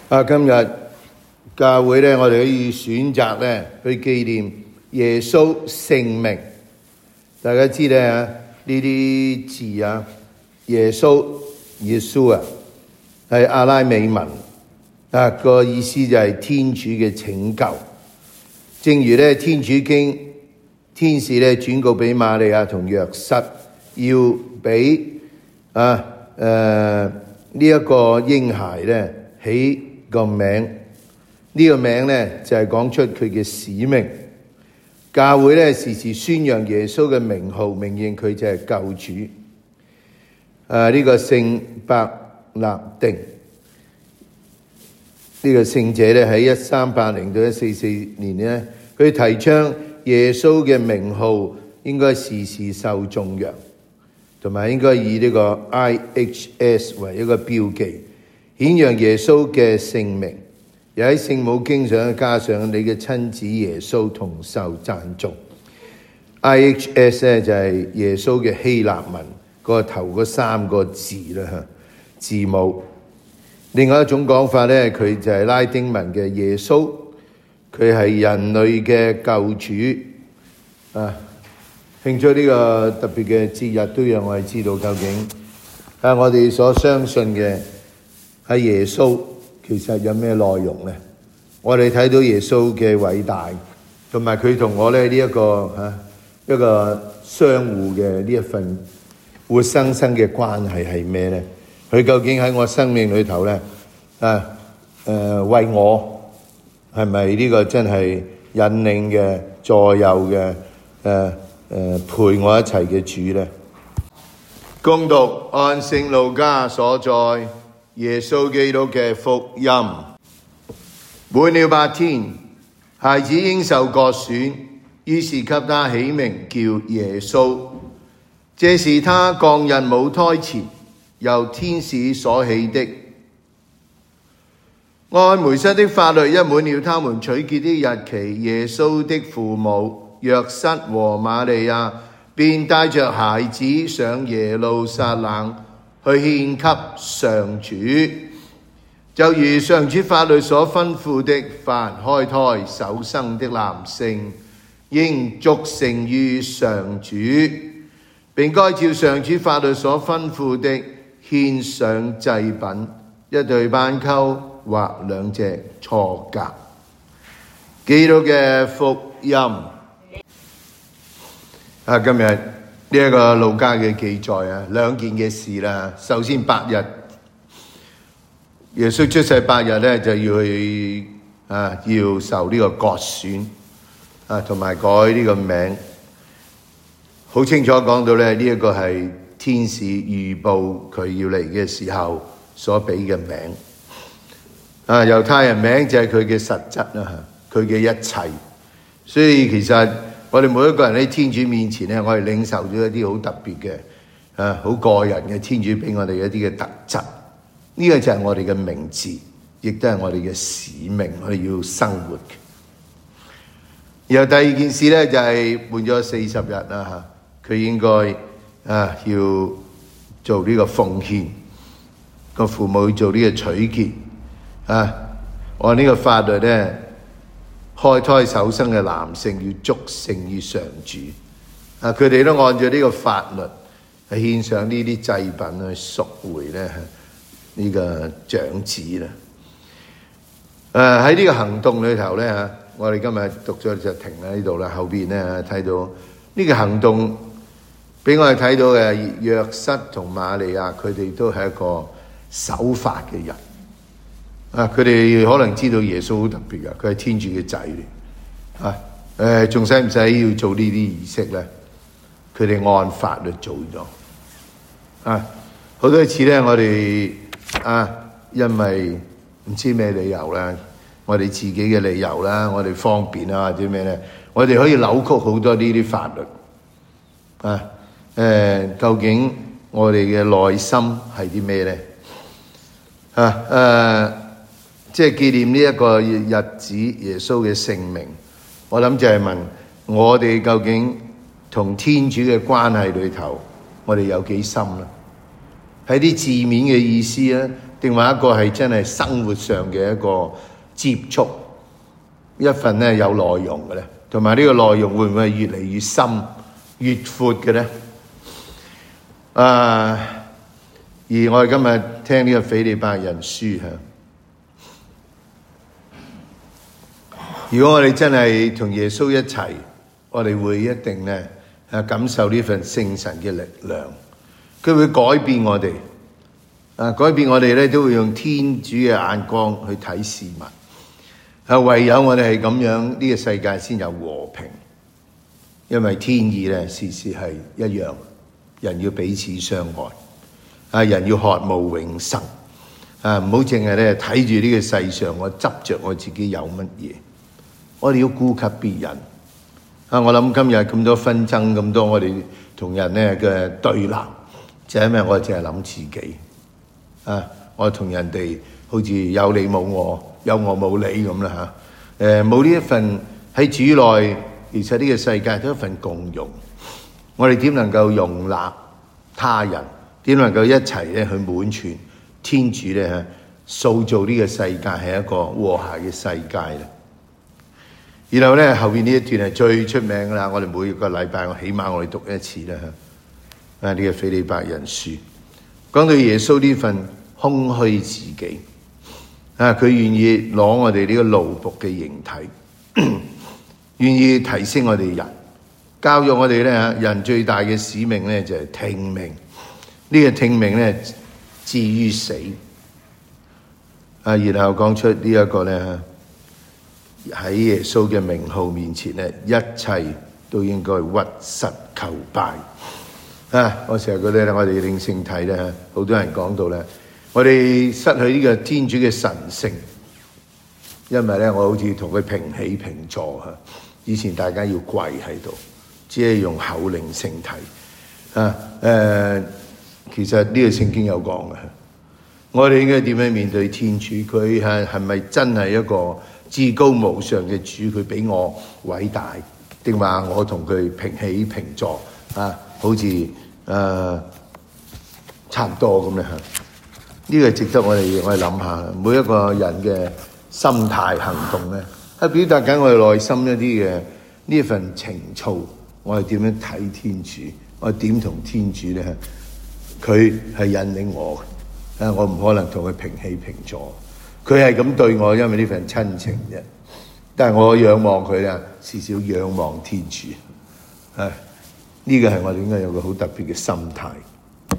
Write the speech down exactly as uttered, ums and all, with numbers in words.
啊，今日教會咧，我哋可以選擇咧去紀念耶穌聖名。大家知咧呢啲字啊，耶穌、耶穌啊，係阿拉美文啊，個意思就係天主嘅拯救。正如咧天主經天使咧轉告俾瑪利亞同約瑟，要俾啊誒呢一個嬰孩咧起個名，呢、這個名咧就係、是、講出佢嘅使命。教會咧時時宣揚耶穌嘅名號，明認佢就係救主。誒、啊、呢、這個聖伯納定，呢、這個聖者咧喺一三八零到一四四年咧，佢提倡耶穌嘅名號應該時時受頌揚，同埋應該以呢個 I H S 為一個標記，顯揚耶穌嘅聖名，又喺聖母經上加上你嘅親子耶穌同受讚頌。I H S 咧就係耶穌嘅希臘文，個頭嗰三個字啦，字母。另外一種講法咧，佢就係拉丁文嘅耶穌，佢係人類嘅救主。啊，慶祝呢個特別嘅節日，都讓我哋知道究竟啊，我哋所相信嘅係耶穌，其實有咩內容呢？我哋睇到耶穌嘅偉大，同埋佢同我咧呢一個嚇、啊、一個相互嘅呢一份活生生嘅關係係咩呢？佢究竟喺我生命裏頭咧啊誒、呃、為我係咪呢個真係引領嘅助佑嘅誒誒陪我一齊嘅主呢？恭讀按聖路加所載耶穌基督嘅福音。滿了八天，孩子應受割損，於是給他起名叫耶穌。這是他降孕母胎前由天使所起的。按梅瑟的法律，一滿了他們取潔的日期，耶穌的父母約瑟和瑪利亞便帶着孩子上耶路撒冷去獻給上主，就如上主法律所吩咐的，凡開胎首生的男性應祝聖於上主，並該照上主法律所吩咐的獻上祭品，一對斑鳩或兩隻雛鴿。基督嘅福音。啊，今日呢一個路加嘅記載啊，兩件嘅事啦。首先八日，耶穌出世八日咧，就要去啊，要受呢個割損啊，同埋改呢個名。好清楚講到咧，呢一個係天使預報佢要嚟嘅時候所俾嘅名。啊，猶太人名就係佢嘅實質啦，佢嘅一切。所以其實我哋每一個人喺天主面前咧，我哋領受咗一啲好特別嘅啊，好個人嘅天主俾我哋一啲嘅特質。呢個就係我哋嘅名字，亦都係我哋嘅使命，我哋要生活嘅。然後第二件事咧，就係滿咗四十日啦嚇，佢應該啊要做呢個奉獻，個父母要做呢個取潔啊。按呢個法律咧，開胎首生嘅男性要祝聖於上主啊。佢哋都按照呢個法律係獻上呢啲祭品去贖回咧呢個長子啦。誒喺呢個行動裏頭咧嚇，我哋今日讀咗就停喺呢度啦。後邊咧睇到呢個行動，俾我哋睇到嘅約瑟同瑪利亞，佢哋都係一個守法嘅人啊。佢哋可能知道耶穌好特別嘅，佢係天主嘅仔嚟啊。誒仲使唔使要做呢啲儀式咧？佢哋按法律做咗啊。好多次咧，我哋啊，因為唔知咩理由啦，我哋自己嘅理由啦，我哋方便啊，或者咩咧，我哋可以扭曲好多呢啲法律啊。誒、呃，究竟我哋嘅內心係啲咩咧？啊誒、呃，即係紀念呢一個日子，耶穌嘅聖名，我諗就係問我哋究竟同天主嘅關係裏頭，我哋有幾深啦？喺啲字面嘅意思咧， 定話一個係真係生活上嘅一個接觸，一份咧有內容嘅咧，同埋呢個內容會唔會係越嚟越深、越闊嘅咧？啊！而我哋今日聽呢個腓利拜人書嚇，如果我哋真係同耶穌一齊，我哋會一定咧啊感受呢份聖神嘅力量，佢會改變我哋啊，改變我哋咧都會用天主嘅眼光去睇事物。啊，唯有我哋係咁樣，呢個世界先有和平，因為天意咧時時係一樣，人要彼此相愛。啊！人要渴慕永生，啊！唔好淨係咧睇住呢個世上，我執着我自己有乜嘢，我哋要顧及別人。啊！我諗今日咁多紛爭，咁多我哋同人咧嘅對立，就係因為我淨係諗自己。啊！我同人哋好似有你冇我，有我冇你咁啦嚇。誒，冇呢一份喺主內，其實呢個世界都係一份共融。我哋點能夠容納他人？點能夠一齊咧去滿全天主咧塑造呢個世界係一個和諧嘅世界咧？然後咧後邊呢一段係最出名噶啦，我哋每個禮拜我起碼我哋讀一次啦嚇。啊，呢個腓利拜人書講到耶穌呢份空虛自己啊，佢願意攞我哋呢個奴僕嘅形體，願意提升我哋人，教育我哋咧嚇。人最大嘅使命咧就係聽命。呢個聽命咧，至於死啊！然後講出呢一個咧，喺耶穌嘅名號面前咧，一切都應該屈膝求拜啊！我成日覺得咧，我哋領聖體咧，好多人講到咧，我哋失去呢個天主嘅神性，因為咧，我好似同佢平起平坐嚇。以前大家要跪喺度，只係用口領聖體啊！誒、呃。其實呢個聖經有講嘅，我哋應該點樣面對天主？佢係係咪真係一個至高無上嘅主？佢比我偉大，定話我同佢平起平坐啊？好似誒、呃、差唔多咁咧嚇。呢個值得我哋我哋諗下，每一個人嘅心態行動咧，係表達緊我哋內心一啲嘅呢一份情操。我哋點樣睇天主？我哋點同天主咧？佢係引領我嘅，啊！我唔可能同佢平起平坐。佢係咁對我，因為呢份親情啫。但係我仰望佢啊，至少仰望天主。啊！呢個係我哋應該有個好特別嘅心態。